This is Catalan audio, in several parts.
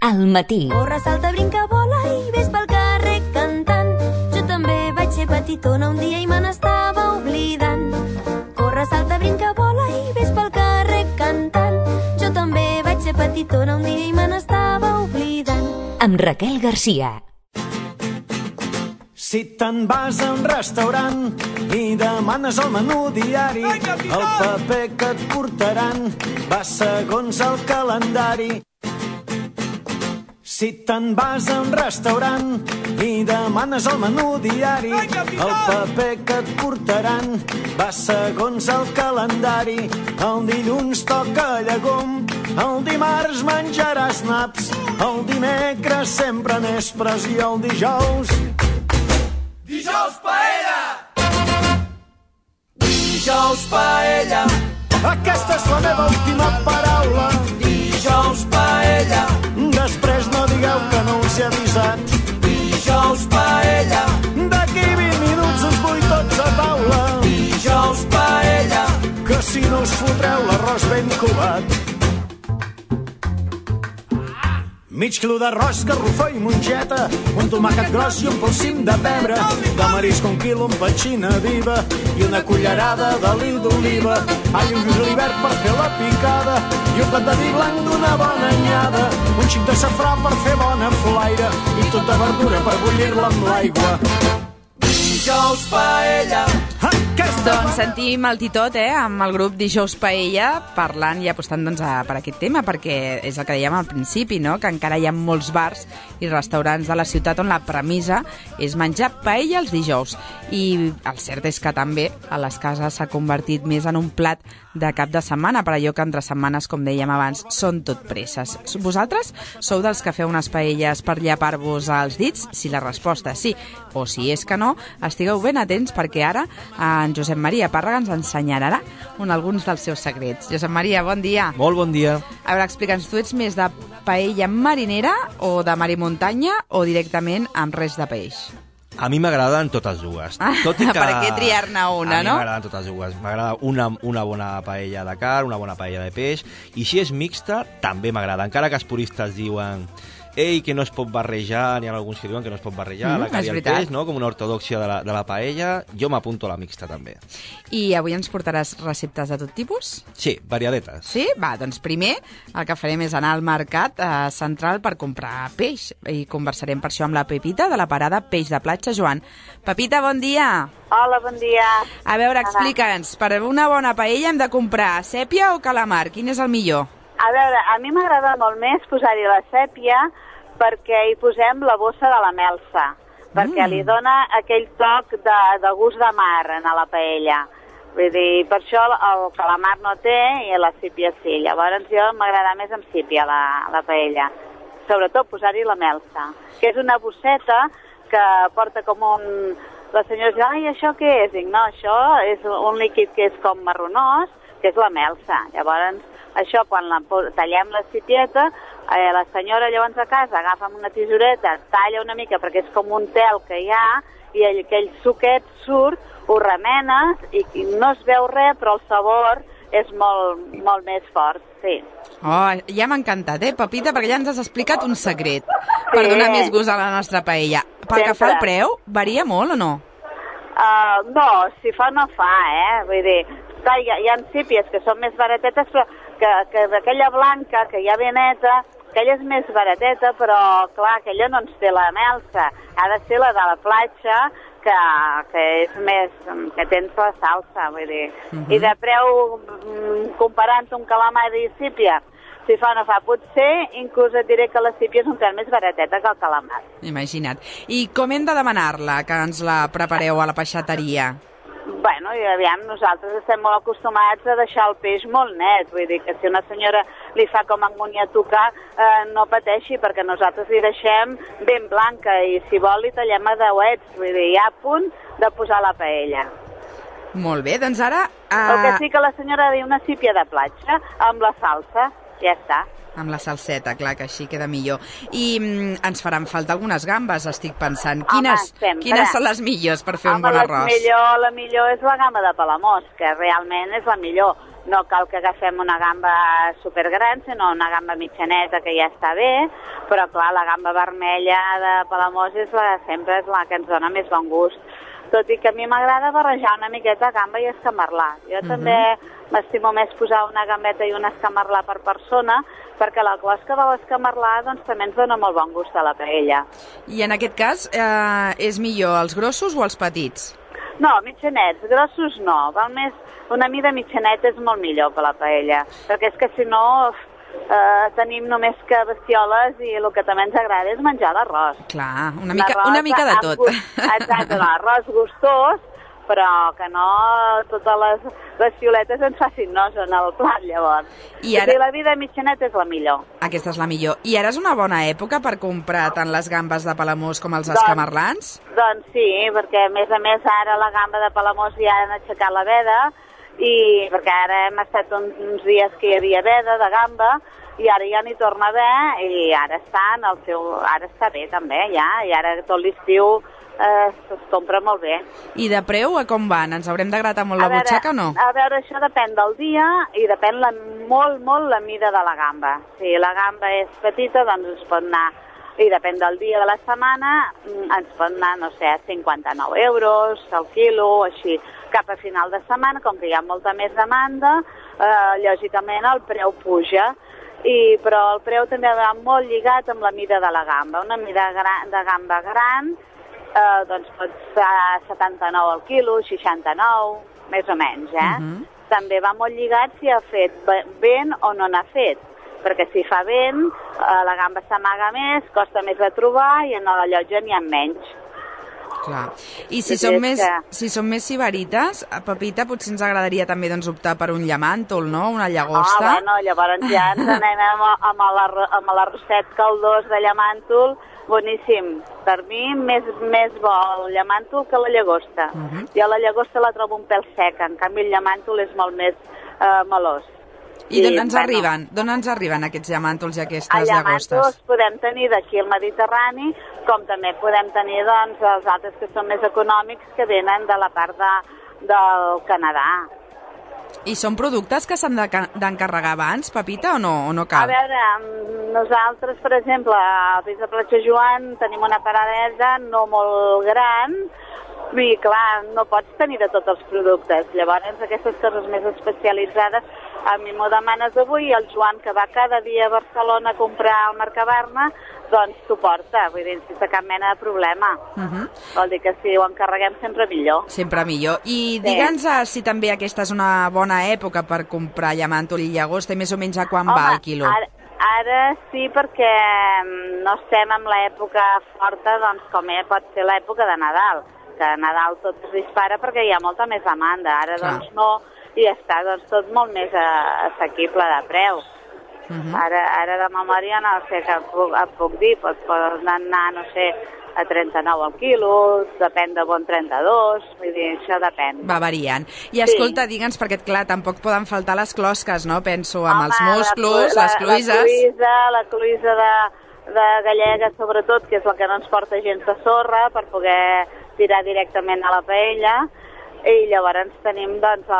al matí. Corre, salta, brinca, vola i ves pel carrer cantant. Jo també vaig ser petitona un dia i me n'estava oblidant. Corre, salta, brinca, vola i ves pel carrer cantant. Jo també vaig ser petitona un dia i me n'estava oblidant. Amb Raquel Garcia. Si te'n vas a un restaurant i demanes el menú diari, el paper que et portaran va segons el calendari. Si te'n vas a un restaurant i demanes el menú diari, el paper que et portaran va segons el calendari. El dilluns toca llegum, el dimarts menjaràs naps, el dimecres sempre nespres i el dijous... Dijous paella! Dijous paella! Aquesta és la meva última paraula. Dijous paella! Després no digueu que no us he avisat. Dijous paella! D'aquí 20 minuts us vull tots a taula. Dijous paella! Que si no us fotreu l'arròs ben covat. Mig quilo d'arròs, garrofó i mongeta, un tomàquet gros i un polsim de pebre, de marisc 1 quilo amb petxina viva i una cullerada d'oliu d'oliva, all i un julivert per fer la picada i un plat de vi blanc d'una bona anyada, un xic de safrà per fer bona flaire i tota verdura per bullir-la amb l'aigua. Dijous paella! Doncs sentim el titot, amb el grup Dijous Paella, parlant i apostant per aquest tema, perquè és el que dèiem al principi, no? Que encara hi ha molts bars i restaurants de la ciutat on la premissa és menjar paella els dijous. I el cert és que també a les cases s'ha convertit més en un plat de cap de setmana, per allò que entre setmanes, com dèiem abans, són tot presses. Vosaltres sou dels que feu unes paelles per llapar-vos els dits? Si la resposta és sí, o si és que no, estigueu ben atents perquè ara en Josep Maria Pàrraga ens ensenyarà alguns dels seus secrets. Josep Maria, bon dia. Molt bon dia. A veure, explica'ns, tu ets més de paella marinera o de mar i muntanya o directament amb res de peix? A mi m'agraden totes dues. Tot i que... Per què triar-ne una, no? A mi m'agraden totes dues. M'agrada una bona paella de carn, una bona paella de peix, i si és mixta, també m'agrada. Encara que els puristes diuen que no es pot barrejar, n'hi ha alguns que diuen que no es pot barrejar la carn i el peix, no? Com una ortodòxia de la paella, jo m'apunto a la mixta també. I avui ens portaràs receptes de tot tipus? Sí, variadetes. Sí? Va, doncs primer el que farem és anar al mercat central per comprar peix i conversarem per això amb la Pepita de la parada Peix de Platja. Joan. Pepita, bon dia. Hola, bon dia. A veure, explica'ns, per una bona paella hem de comprar sèpia o calamar? Quin és el millor? A veure, a mi m'agrada molt més posar-hi la sèpia perquè hi posem la bossa de la melsa, perquè li dona aquell toc de gust de mar a la paella. Vull dir, per això el calamar no té i la sípia sí. Llavors jo m'agrada més amb sípia la paella. Sobretot posar-hi la melsa, que és una bosseta que porta com un... La senyora diu, ai, això què és? Dic, no, això és un líquid que és com marronós, que és la melsa. Llavors, això, quan tallem la sípieta, la senyora llavors a casa agafa amb una tisoreta, talla una mica perquè és com un tel que hi ha i aquell suquet surt, ho remenes i no es veu res, però el sabor és molt més fort, sí. Oh, ja m'ha encantat, Pepita, perquè ja ens has explicat un secret per donar més gust a la nostra paella. Pel que fa al preu, varia molt o no? No, si fa no fa, vull dir, clar, hi ha sípies que són més baratetes, però que aquella blanca, que hi ha ben neta, aquella és més barateta, però clar, aquella no ens té la melsa, ha de ser la de la platja, que és més, que tens la salsa, vull dir. I de preu, comparant un calamar i sípia, si fa o no fa, potser inclús et diré que la sípia és un pèl més barateta que el calamar. Imagina't. I com hem de demanar-la, que ens la prepareu a la peixateria? Bueno, i aviam, nosaltres estem molt acostumats a deixar el peix molt net, vull dir que si una senyora li fa com en moniatucar, no pateixi, perquè nosaltres li deixem ben blanca i si vol li tallem a dauets, vull dir, ja a punt de posar la paella. Molt bé, doncs ara... El que sí que la senyora diu una sípia de platja amb la salsa, ja està. Amb la salseta, clar, que així queda millor. I ens faran falta algunes gambes, estic pensant. Quines són les millors per fer un bon arròs? La millor és la gamba de Palamós, que realment és la millor. no cal que agafem una gamba supergran, sinó una gamba mitjaneta que ja està bé, però clar, la gamba vermella de Palamós sempre és la que ens dona més bon gust. Tot i que a mi m'agrada barrejar una miqueta gamba i escamarlar. Jo també m'estimo més posar una gambeta i una escamarlar per persona, perquè la closca de l'escamarlar doncs, també ens dona molt bon gust a la paella. I en aquest cas, és millor els grossos o els petits? No, mitjanets, grossos no. Val més, una mida mitjaneta és molt millor per la paella, perquè és que si no tenim només que bestioles i el que també ens agrada és menjar l'arròs. Clar, una mica de tot. Exacte, l'arròs gustós, però que no totes les bestioletes ens facin nos en el plat, llavors. I ara... la vida mitjaneta és la millor. Aquesta és la millor. I ara és una bona època per comprar tant les gambes de Palamós com els escamarlans? Doncs sí, perquè a més ara la gamba de Palamós ja han aixecat la veda, i perquè ara hem estat uns dies que hi havia veda de gamba i ara ja n'hi torna a haver i ara està bé també ja, i ara tot l'estiu es compra molt bé. I de preu a com van? Ens haurem de gratar molt la butxaca o no? A veure, això depèn del dia i depèn molt la mida de la gamba. Si la gamba és petita, doncs ens pot anar, i depèn del dia de la setmana, ens pot anar, no sé, a 59 euros al quilo, així. Cap a final de setmana, com que hi ha molta més demanda, lògicament el preu puja, però el preu també va molt lligat amb la mida de la gamba. Una mida de gamba gran doncs pot ser 79 al quilo, 69, més o menys, També va molt lligat si ha fet vent o no n'ha fet, perquè si fa vent, la gamba s'amaga més, costa més de trobar i en la llotja n'hi ha menys. Clar. I si són més sibarites, Pepita, potser ens agradaria també optar per un llamàntol, no? Una llagosta. Bueno, llavors ja ens anem amb l'arrosset caldós de llamàntol, boníssim. Per mi, més bo el llamàntol que la llagosta. Jo la llagosta la trobo un pèl sec, en canvi el llamàntol és molt més melós. I d'on ens arriben aquests llamàntols i aquestes llagostes? Llamàntols podem tenir d'aquí al Mediterrani, com també podem tenir els altres que són més econòmics que venen de la part del Canadà. I són productes que s'han d'encarregar abans, Pepita, o no cal? A veure, nosaltres, per exemple, al Pis de Platja Joan tenim una paradesa no molt gran, i clar, no pots tenir de tots els productes. Llavors, aquestes coses més especialitzades, a mi m'ho demanes avui, i el Joan, que va cada dia a Barcelona a comprar al Mercabarna, doncs t'ho porta, vull dir, sense cap mena de problema. Vol dir que si ho encarreguem sempre millor. Sempre millor. I digue'ns si també aquesta és una bona època per comprar llamàntol i llagosta, i més o menys a quan va el quilo? Ara sí, perquè no estem en l'època forta, doncs com pot ser l'època de Nadal, que a Nadal tot es dispara perquè hi ha molta més demanda. Ara doncs no, i està tot molt més assequible de preu. Ara de memòria no sé què puc dir, poden anar, no sé, a 39 al quilo, depèn de bon 32, vull dir, això depèn. Va variant. I escolta, digue'ns, perquè clar, tampoc poden faltar les closques, no? Penso amb els musclos, les cloïses... La cloïsa de gallega, sobretot, que és la que no ens porta gens de sorra, per poder tirar directament a la paella, i llavors tenim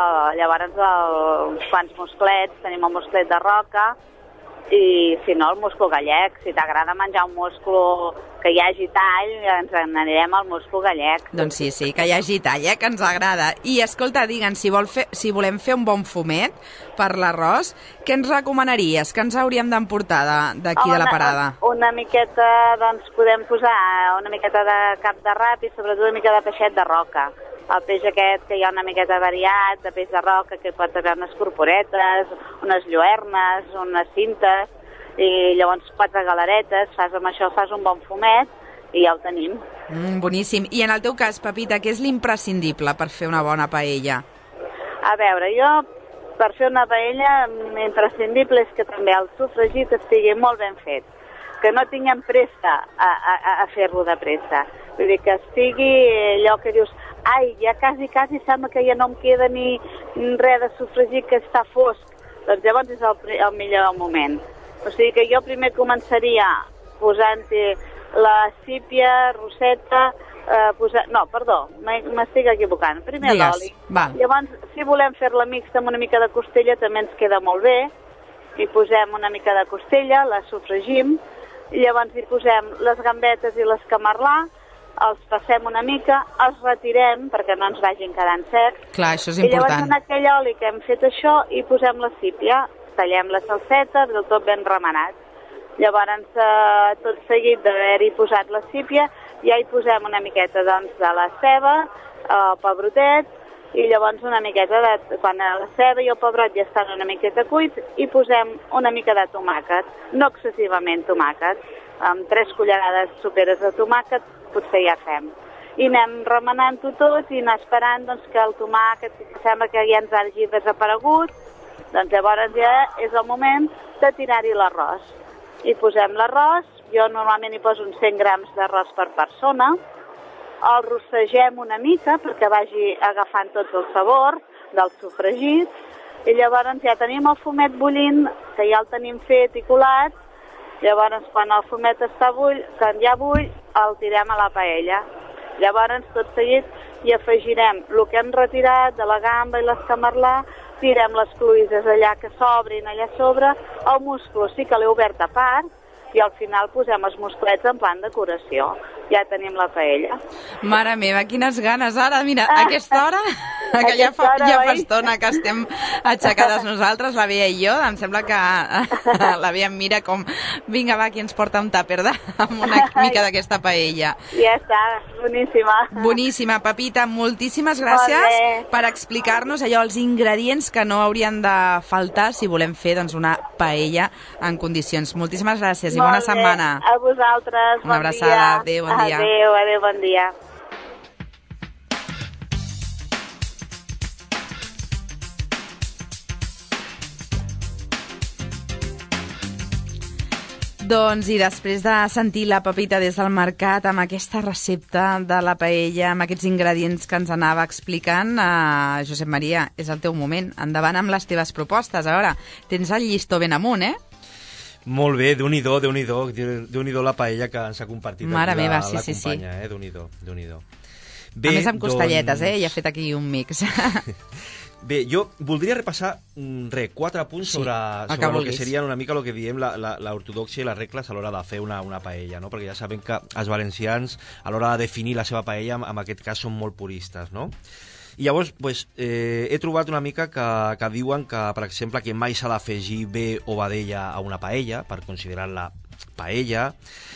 uns quants musclets, tenim el musclet de roca, i si no el musclo gallec. Si t'agrada menjar un musclo que hi hagi tall, ens n'anirem al musclo gallec. Doncs sí, que hi hagi tall, que ens agrada. I escolta, digue'ns, si volem fer un bon fumet per l'arròs, què ens recomanaries? Què ens hauríem d'emportar d'aquí de la parada? Una miqueta, doncs podem posar una miqueta de cap de rap i sobretot una mica de peixet de roca. El peix aquest que hi ha una miqueta variat, de peix de roca, que pot haver unes corporetes, unes lluernes, unes cintes, i llavors 4 galeretes, amb això fas un bon fumet i ja ho tenim. Boníssim. I en el teu cas, Pepita, què és l'imprescindible per fer una bona paella? A veure, jo per fer una paella l'imprescindible és que també el sofregit estigui molt ben fet, que no tinguem pressa a fer-lo de pressa. Vull dir que estigui allò que dius, ja quasi sembla que ja no em queda ni res de sofregit, que està fosc. Doncs llavors és el millor moment. O sigui que jo primer començaria posant-hi la sípia, roseta... m'estic equivocant. Primer l'oli. Llavors, si volem fer-la mixta amb una mica de costella, també ens queda molt bé. Hi posem una mica de costella, la sofregim, i llavors hi posem les gambetes i l'escamarlà, els passem una mica, els retirem perquè no ens vagin quedant secs. Clar, això és important. I important. llavors en aquell oli que hem fet això hi posem la sípia, tallem la salseta, del tot ben remenat. Llavors, tot seguit d'haver-hi posat la sípia, ja hi posem una miqueta doncs, de la ceba, el pebrotet, i llavors una miqueta de... Quan la ceba i el pebrot ja estan una miqueta cuits, hi posem una mica de tomàquet, no excessivament tomàquet, amb 3 cullerades soperes de tomàquet potser ja fem. I anem remenant-ho tot i anar esperant doncs, que el tomàquet sembla que ja ens hagi desaparegut, doncs llavors ja és el moment de tirar-hi l'arròs. Hi posem l'arròs, jo normalment hi poso uns 100 grams d'arròs per persona, el rossegem una mica perquè vagi agafant tots els sabors del sofregit, i llavors ja tenim el fumet bullint, que ja el tenim fet i colat, llavors quan el fumet està quan ja bull, el tirem a la paella. Llavors, tot seguit, hi afegirem el que hem retirat de la gamba i l'escamarlà, tirem les cloïsses allà que s'obrin allà sobre, el musclo sí que l'he obert a part, i al final posem els musclets en plan decoració. Ja tenim la paella. Mare meva, quines ganes ara. Mira, a aquesta hora, que ja fa estona que estem aixecades nosaltres, la Bea i jo, em sembla que la Bea em mira com, vinga, va, qui ens porta un tàper amb una mica d'aquesta paella. Ja està, boníssima. Boníssima, Pepita, moltíssimes gràcies per explicar-nos allò, els ingredients que no haurien de faltar si volem fer doncs, una paella en condicions. Moltíssimes gràcies i bona setmana. A vosaltres, una abraçada, adéu, bon dia. Adéu, bon dia. Doncs i després de sentir la Pepita des del mercat amb aquesta recepta de la paella, amb aquests ingredients que ens anava explicant, Josep Maria, és el teu moment. Endavant amb les teves propostes. A veure, tens el llistó ben amunt, eh? Molt bé, Déu-n'hi-do la paella que ens ha compartit Mare aquí meva, la sí. companya, Déu-n'hi-do. Bé, a més amb costelletes, i ha fet aquí un mix. Bé, jo voldria repassar 4 punts sobre el que serien una mica el que diem l'ortodòxia i les regles a l'hora de fer una paella, no? Perquè ja sabem que els valencians a l'hora de definir la seva paella en aquest cas són molt puristes, no? I llavors pues, he trobat una mica que diuen que, per exemple, que mai s'ha d'afegir bé o vedella a una paella per considerar-la paella,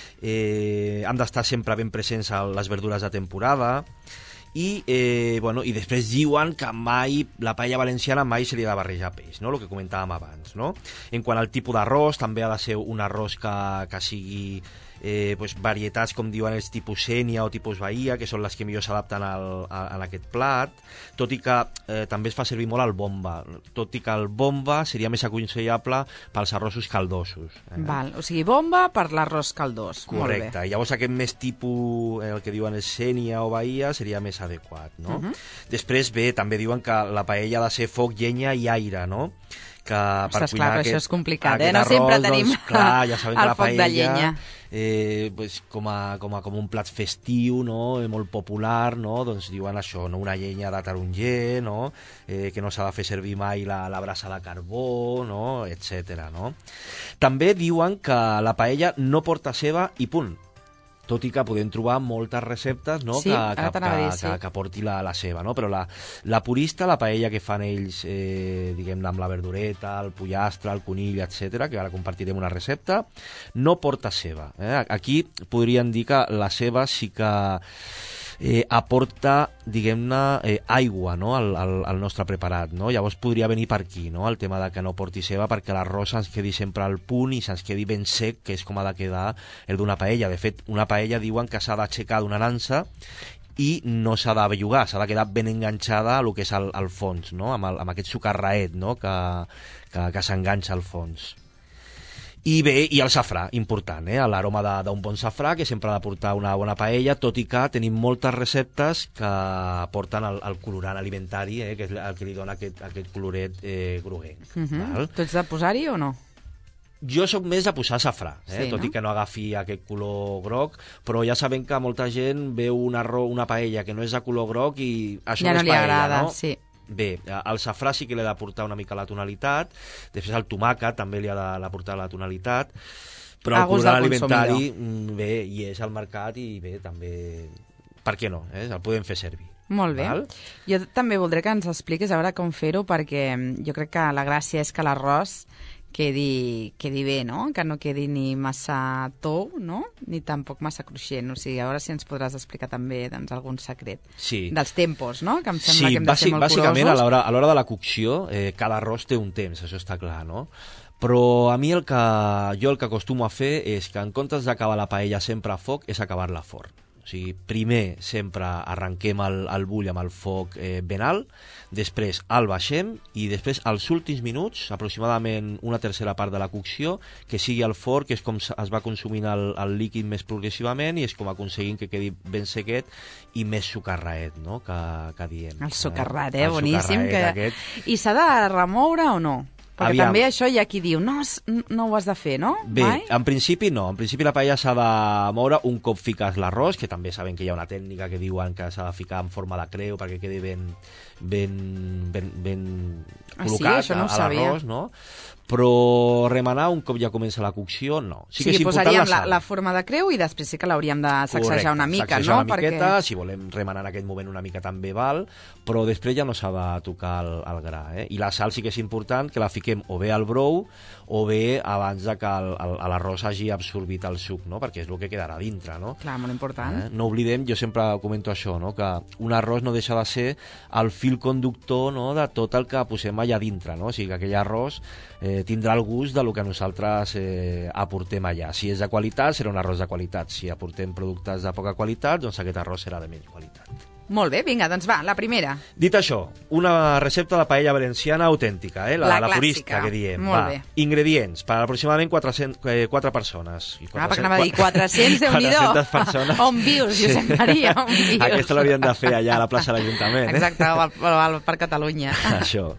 han d'estar sempre ben presents les verdures de temporada, i després diuen que mai la paella valenciana mai se li ha de barrejar peix, no? El que comentàvem abans, no? En quant al tipus d'arròs, també ha de ser un arròs que sigui varietats, com diuen, els tipus Sénia o tipus Bahia, que són les que millor s'adapten a aquest plat, tot i que també es fa servir molt el bomba, tot i que el bomba seria més aconsellable pels arrossos caldosos. Val, o sigui, bomba per l'arròs caldós. Correcte, i llavors aquest més tipus, el que diuen és Sénia o Bahia, seria més adequat, no? Després, bé, també diuen que la paella ha de ser foc, llenya i aire, no? Ostres, clar, però això és complicat, no sempre tenim ja sabem que el la foc de llenya. Com un plat festiu, no? Molt popular, no? Doncs diuen això, no? Una llenya de taronger, no? Que no s'ha de fer servir mai la brasa de carbó, no? Etcètera, no? També diuen que la paella no porta ceba i punt, tot i que podem trobar moltes receptes, no? Sí, que porti la ceba, no? Però la purista, la paella que fan ells, diguem-ne, amb la verdureta, el pollastre, el conill, etc, que ara compartirem una recepta, no porta ceba. Aquí podríem dir que la ceba sí que aporta, diguem-ne, aigua, no? al nostre preparat, no? Llavors podria venir per aquí, no? El tema de que no porti ceba, perquè l'arròs ens quedi sempre al punt i se'ns quedi ben sec, que és com ha de quedar el d'una paella. De fet, una paella diuen que s'ha d'aixecar d'una nansa i no s'ha de bellugar, s'ha de quedar ben enganxada a lo que és el fons, no? Amb aquest sucarraet, no? que s'enganxa al fons. I bé, i el safrà, important, l'aroma d'un bon safrà, que sempre ha de portar una bona paella, tot i que tenim moltes receptes que porten el colorant alimentari, que és el que li dona aquest coloret groguenc. Tu ets de posar-hi o no? Jo sóc més de posar safrà, Sí, tot no? i que no agafi aquest color groc, però ja sabem que molta gent veu una paella que no és de color groc i això Ja no no és li paella, agrada, no? sí. Bé, el safrà sí que li ha d'aportar una mica la tonalitat, després el tomàquet també li ha d'aportar la tonalitat, però A el gust colorant del alimentari, bé, hi és al mercat i bé, també, per què no? El podem fer servir. Molt bé. Val? Jo també voldré que ens expliquis a veure com fer-ho, perquè jo crec que la gràcia és que l'arròs quedi bé, no? Que no quedi ni massa tou, no? Ni tampoc massa cruixent. O sigui, a veure si ens podràs explicar també doncs, algun secret Sí. dels tempos, no? Que em sembla Sí, que hem de ser molt bàsicament curosos. a l'hora de la cocció cada arròs té un temps, això està clar, no? Però a mi el que acostumo a fer és que en comptes d'acabar la paella sempre a foc és acabar-la a forn. O sigui, primer sempre arrenquem el bull amb el foc ben alt, després el baixem i després als últims minuts, aproximadament una tercera part de la cocció, que sigui al forn, que és com es va consumint el líquid més progressivament i és com aconseguim que quedi ben sequet i més sucarraet, no?, que diem. El socarrat, El boníssim. socarraet Que... aquest. I s'ha de remoure o no? Perquè Aviam. també això hi ha qui diu, no ho has de fer, no? Bé, Mai? en principi no. En principi la paella s'ha de moure un cop fiques l'arròs, que també sabem que hi ha una tècnica que diuen que s'ha de ficar en forma de creu perquè quedi ben Ah, sí? col·locat Això no ho a sabia. l'arròs, no? Però remenar un cop ja comença la cocció, no. Sí que és que important posaríem la sal. la forma de creu i després sí que l'hauríem de sacsejar Correcte, una mica, sacsejar no? una miqueta, si volem remenar en aquell moment una mica també val, però després ja no s'ha de tocar el gra. I la sal sí que és important que la fiquem o bé al brou o bé abans de que l'arròs hagi absorbit el suc, no? Perquè és el que quedarà dintre, no? Clar, molt important. No oblidem, jo sempre comento això, no? Que un arròs no deixa de ser el fil conductor, no?, de tot el que posem allà dintre, no? O sigui que aquell arròs tindrà el gust del que nosaltres aportem allà. Si és de qualitat, serà un arròs de qualitat. Si aportem productes de poca qualitat, doncs aquest arròs serà de menys qualitat. Molt bé, vinga, doncs va, la primera. Dit això, una recepta de paella valenciana autèntica, la clàssica. purista, que diem. Molt bé. Ingredients, per aproximadament 4 persones. Perquè anava a dir 400, Déu-n'hi-do. 400 persones. On vius, Josep Maria, on vius? Aquesta l'haurien de fer allà a la plaça de l'Ajuntament. Exacte, al Parc Catalunya. Això.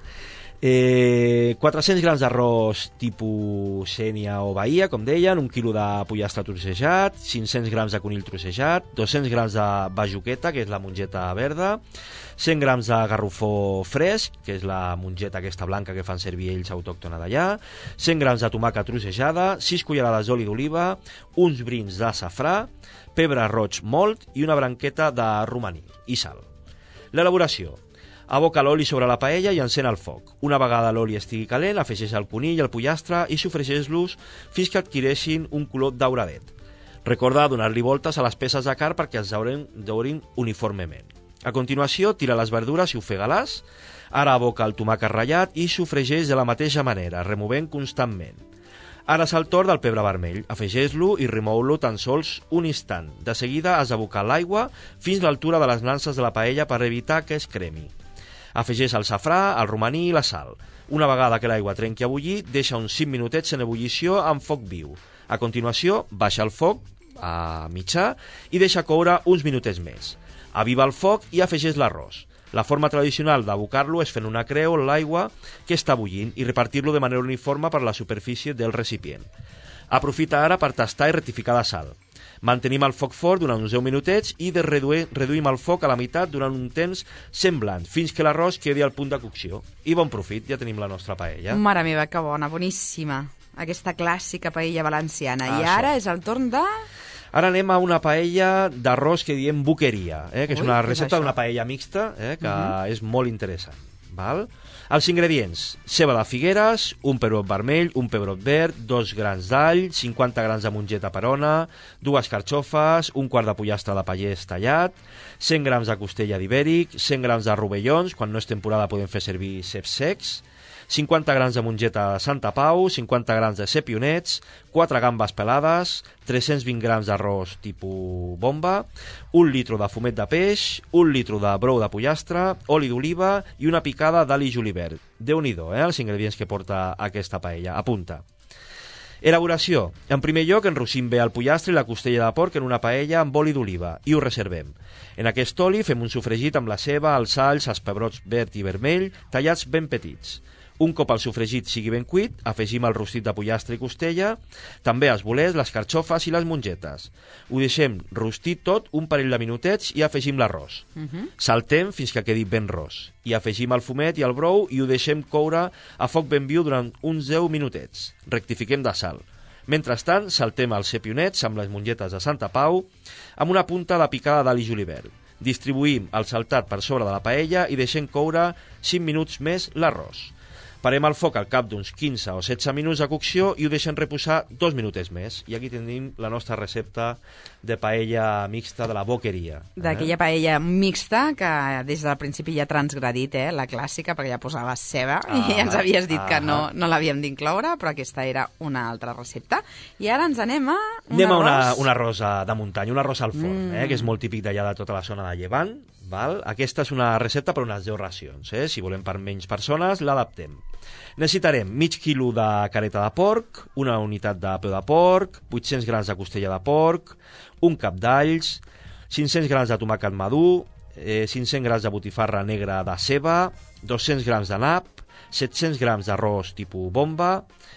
400 grams d'arròs tipus Sénia o Bahia, com deien, 1 quilo de pollastre trossejat, 500 grams de conill trossejat, 200 grams de bajoqueta, que és la mongeta verda, 100 grams de garrofó fresc, que és la mongeta aquesta blanca que fan servir ells autòctona d'allà, 100 grams de tomàquet trossejada, 6 cullerades d'oli d'oliva, uns brins de safrà, pebre roig mòlt i una branqueta de romaní i sal. L'elaboració: aboca l'oli sobre la paella i encén el foc. Una vegada l'oli estigui calent, afegeix el conill i el pollastre i sofregeix-los fins que adquireixin un color dauradet. Recorda donar-li voltes a les peces de carn perquè es daurin uniformement. A continuació, tira les verdures i ofega-les. Ara aboca el tomàquet ratllat i sofregeix de la mateixa manera, removent constantment. Ara és el torn del pebre vermell. Afegeix-lo i remou-lo tan sols un instant. De seguida has d'abocar l'aigua fins a l'altura de les nanses de la paella per evitar que es cremi. Afegeix el safrà, el romaní i la sal. Una vegada que l'aigua trenqui a bullir, deixa uns 5 minutets en ebullició amb foc viu. A continuació, baixa el foc a mitjà i deixa coure uns minutets més. Aviva el foc i afegeix l'arròs. La forma tradicional d'abocar-lo és fent una creu en l'aigua que està bullint i repartir-lo de manera uniforme per la superfície del recipient. Aprofita ara per tastar i rectificar la sal. Mantenim el foc fort durant uns 10 minutets i reduïm el foc a la meitat durant un temps semblant, fins que l'arròs quedi al punt de cocció. I bon profit, ja tenim la nostra paella. Mare meva, que bona, boníssima. Aquesta clàssica paella valenciana. I Això. ara és el torn de... Ara anem a una paella d'arròs que diem boqueria, que és Ui, una què és recepta això? d'una paella mixta, que és molt interessant. Val? Els ingredients: ceba de Figueres, un pebrot vermell, un pebrot verd, 2 grans d'all, 50 grans de mongeta perona, 2 carxofes, un quart de pollastre de pallès tallat, 100 grams de costella d'ibèric, 100 grams de rovellons, quan no és temporada podem fer servir ceps secs, 50 grams de mongeta de Santa Pau, 50 grams de cepionets, 4 gambes pelades, 320 grams d'arròs tipus bomba, 1 litre de fumet de peix, 1 litre de brou de pollastre, oli d'oliva i una picada d'ali julivert. Déu-n'hi-do, els ingredients que porta aquesta paella. Apunta. Elaboració. En primer lloc, enrossim bé el pollastre i la costella de porc en una paella amb oli d'oliva i ho reservem. En aquest oli fem un sofregit amb la ceba, els alls, els pebrots verd i vermell, tallats ben petits. Un cop el sofregit sigui ben cuit, afegim el rostit de pollastre i costella, també els bolets, les carxofes i les mongetes. Ho deixem rostir tot un parell de minutets i afegim l'arròs. Saltem fins que quedi ben ros. I afegim el fumet i el brou i ho deixem coure a foc ben viu durant uns 10 minutets. Rectifiquem de sal. Mentrestant, saltem els cepionets amb les mongetes de Santa Pau amb una punta de picada d'ali julivert. Distribuïm el saltat per sobre de la paella i deixem coure 5 minuts més l'arròs. Parem el foc al cap d'uns 15 o 16 minuts de cocció i ho deixem reposar 2 minutets més. I aquí tenim la nostra recepta de paella mixta de la Boqueria. D'aquella paella mixta que des del principi ja ha transgredit, la clàssica, perquè ja posava ceba i ja ens havies dit que no l'havíem d'incloure, però aquesta era una altra recepta. I ara ens anem a un arròs de muntanya, un arròs al forn, que és molt típic d'allà de tota la zona de Llevant. Val? Aquesta és una recepta per unes 10 racions. Si volem per menys persones, l'adaptem. Necessitarem mig quilo de careta de porc, una unitat de peu de porc, 800 grams de costella de porc, un cap d'alls, 500 grams de tomàquet madur, 500 grams de botifarra negra de ceba, 200 grams de nap, 700 grams d'arròs tipus bomba,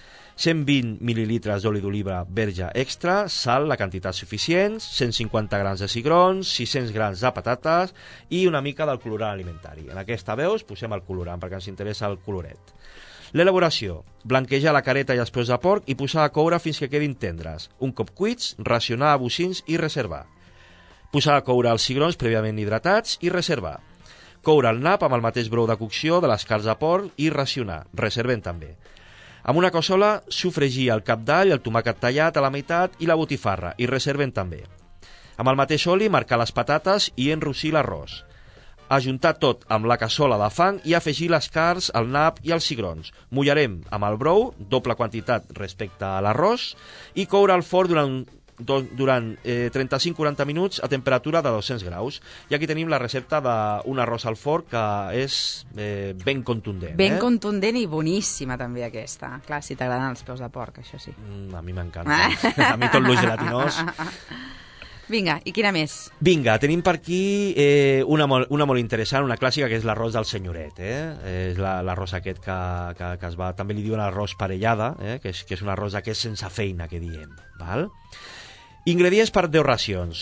120 mil·lilitres d'oli d'oliva verge extra, sal, la quantitat suficient, 150 grams de cigrons, 600 grams de patates i una mica del colorant alimentari. En aquesta, veus, posem el colorant perquè ens interessa el coloret. L'elaboració: blanquejar la careta i els peus de porc i posar a coure fins que quedin tendres. Un cop cuits, racionar a bocins i reservar. Posar a coure els cigrons prèviament hidratats i reservar. Coure el nap amb el mateix brou de cocció de les carns de porc i racionar. Reservem també. Amb una cassola, sofregir el cap d'all, el tomàquet tallat a la meitat i la botifarra, i reservem també. Amb el mateix oli, marcar les patates i enrossir l'arròs. Ajuntar tot amb la cassola de fang i afegir les carns, el nap i els cigrons. Mullarem amb el brou, doble quantitat respecte a l'arròs, i coure al forn durant 35-40 minuts a temperatura de 200 graus. I aquí tenim la recepta d'un arròs al forn que és ben contundent. Ben contundent i boníssima també aquesta. Clar, si t'agraden els peus de porc, això sí. A mi m'encanta. A mi tot lo gelatinós. Vinga, i quina més? Vinga, tenim per aquí una molt interessant, una clàssica, que és l'arròs del senyoret. És l'arròs aquest que es va... També li diuen arròs parellada, que és un arròs aquest sense feina, que diem. Val? Ingredients per 10 racions.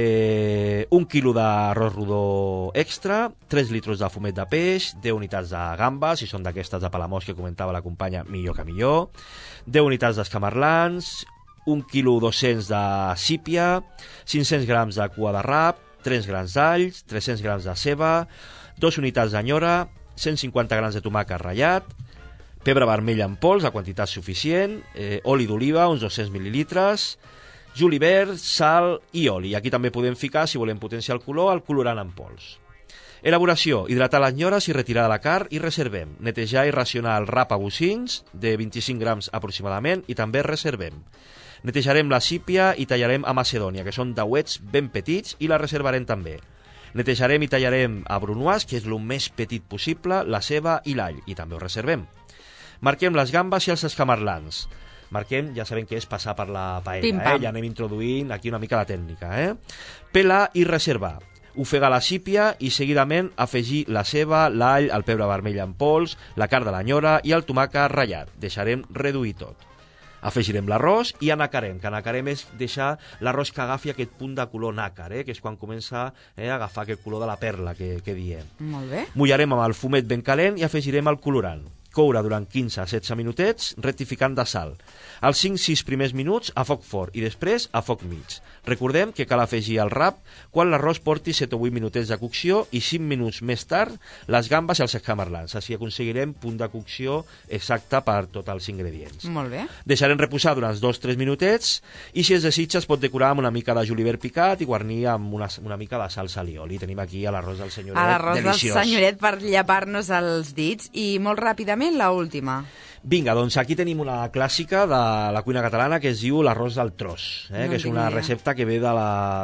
1 quilo d'arròs rodó extra, 3 litres de fumet de peix, 10 unitats de gambes, si són d'aquestes de Palamós que comentava la companya, millor que millor, 10 unitats d'escamarlans, 1 quilo 200 de sípia, 500 grams de cua de rap, 3 grams d'alls, 300 grams de ceba, 2 unitats d'anyora, 150 grams de tomàquet ratllat, pebre vermell en pols, a quantitat suficient, oli d'oliva, uns 200 mil·lilitres, julivert, sal i oli. Aquí també podem ficar, si volem potenciar el color, el colorant en pols. Elaboració: hidratar les nyores i retirar de la carn i reservem. Netejar i racionar el rap a bocins, de 25 grams aproximadament, i també reservem. Netejarem la sípia i tallarem a macedònia, que són dauets ben petits, i la reservarem també. Netejarem i tallarem a brunoise, que és el més petit possible, la ceba i l'all, i també ho reservem. Marquem les gambes i els escamarlans. Marquem, ja sabem que és passar per la paella, ja anem introduint aquí una mica la tècnica. Pelar i reservar. Ofegar la sípia i seguidament afegir la ceba, l'all, el pebre vermell en pols, la carn de l'anyora i el tomàquet ratllat. Deixarem reduir tot. Afegirem l'arròs i anacarem, que anacarem és deixar l'arròs que agafi aquest punt de color nàcar, que és quan comença a agafar aquest color de la perla que diem. Molt bé. Mullarem amb el fumet ben calent i afegirem el colorant. Coure durant 15 a 16 minutets, rectificant de sal. Els 5-6 primers minuts a foc fort i després a foc mig. Recordem que cal afegir el rap quan l'arròs porti 7 o 8 minutets de cocció i 5 minuts més tard les gambes i els escamarlans. Així aconseguirem punt de cocció exacte per tots els ingredients. Molt bé. Deixarem reposar durant 2-3 minutets i si es desitja es pot decorar amb una mica de julivert picat i guarnir amb una mica de salsa alioli. Tenim aquí l'arròs del senyoret, l'arròs deliciós. Del senyoret per llepar-nos els dits. I molt ràpidament la última. Vinga, doncs aquí tenim una clàssica de la cuina catalana que es diu l'arròs del tros, que és una recepta que ve de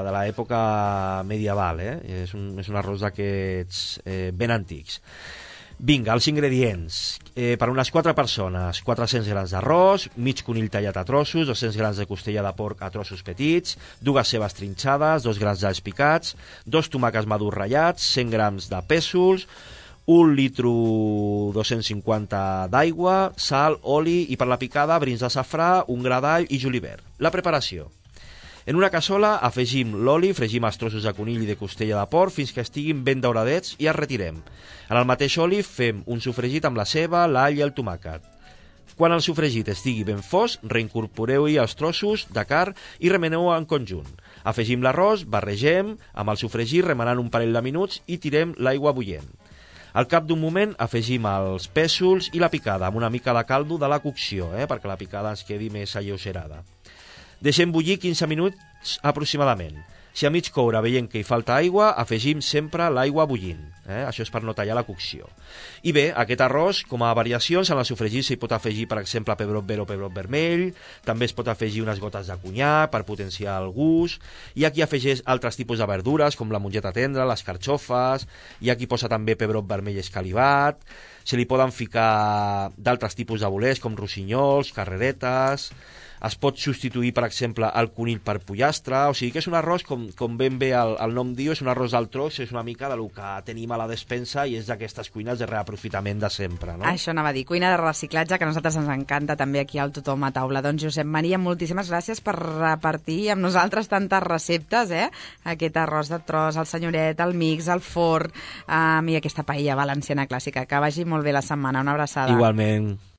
l'època medieval, és un arròs d'aquests ben antics. Vinga, els ingredients. Per unes 4 persones, 400 grams d'arròs, mig conill tallat a trossos, 200 grams de costella de porc a trossos petits, 2 cebes trinxades, 2 grams d'alls picats, 2 tomàquets madurs ratllats, 100 grams de pèsols, 1 litro 250 d'aigua, sal, oli i per la picada brins de safrà, un gra d'all i julivert. La preparació. En una cassola afegim l'oli, fregim els trossos de conill i de costella de porc fins que estiguin ben dauradets i els retirem. En el mateix oli fem un sofregit amb la ceba, l'all i el tomàquet. Quan el sofregit estigui ben fosc, reincorporeu-hi els trossos de carn i remeneu en conjunt. Afegim l'arròs, barregem amb el sofregit remenant un parell de minuts i tirem l'aigua bullent. Al cap d'un moment afegim els pèsols i la picada amb una mica de caldo de la cocció, perquè la picada ens quedi més alleugerada. Deixem bullir 15 minuts aproximadament. Si a mig coure veiem que hi falta aigua, afegim sempre l'aigua bullint. Això és per no tallar la cocció. I bé, aquest arròs, com a variacions, en el sofregit s'hi pot afegir, per exemple, pebrot verd o pebrot vermell, també es pot afegir unes gotes de conyac per potenciar el gust, hi ha qui afegeix altres tipus de verdures, com la mongeta tendra, les carxofes, hi ha qui posa també pebrot vermell escalivat, se li poden ficar d'altres tipus de bolets, com rossinyols, carreretes. Es pot substituir, per exemple, el conill per pollastre, o sigui que és un arròs, com ben bé el nom diu, és un arròs al tros, és una mica del que tenim a la despensa i és d'aquestes cuines de reaprofitament de sempre, no? Això anava a dir, cuina de reciclatge, que a nosaltres ens encanta també aquí al Tothom a Taula. Doncs Josep Maria, moltíssimes gràcies per repartir amb nosaltres tantes receptes, aquest arròs de tros, el senyoret, el mix, el forn, i aquesta paella valenciana clàssica. Que vagi molt bé la setmana, una abraçada. Igualment.